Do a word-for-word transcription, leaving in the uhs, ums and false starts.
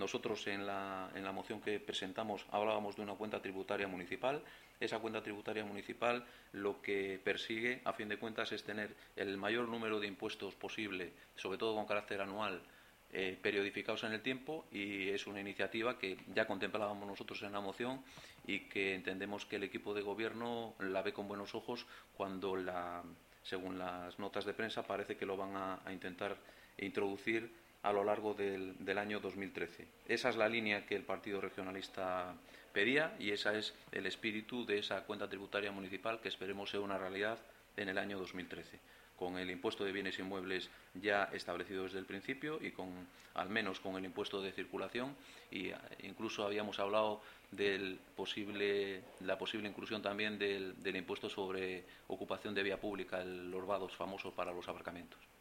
nosotros en la, en la moción que presentamos hablábamos de una cuenta tributaria municipal. Esa cuenta tributaria municipal lo que persigue, a fin de cuentas, es tener el mayor número de impuestos posible, sobre todo con carácter anual, eh, periodificados en el tiempo, y es una iniciativa que ya contemplábamos nosotros en la moción y que entendemos que el equipo de gobierno la ve con buenos ojos cuando, la, según las notas de prensa, parece que lo van a, a intentar introducir a lo largo del, del año dos mil trece. Esa es la línea que el Partido Regionalista pedía y ese es el espíritu de esa cuenta tributaria municipal que esperemos sea una realidad en el año dos mil trece, con el impuesto de bienes inmuebles ya establecido desde el principio y con, al menos con el impuesto de circulación, y incluso habíamos hablado de posible, la posible inclusión también del, del impuesto sobre ocupación de vía pública, el, los vados famosos para los aparcamientos.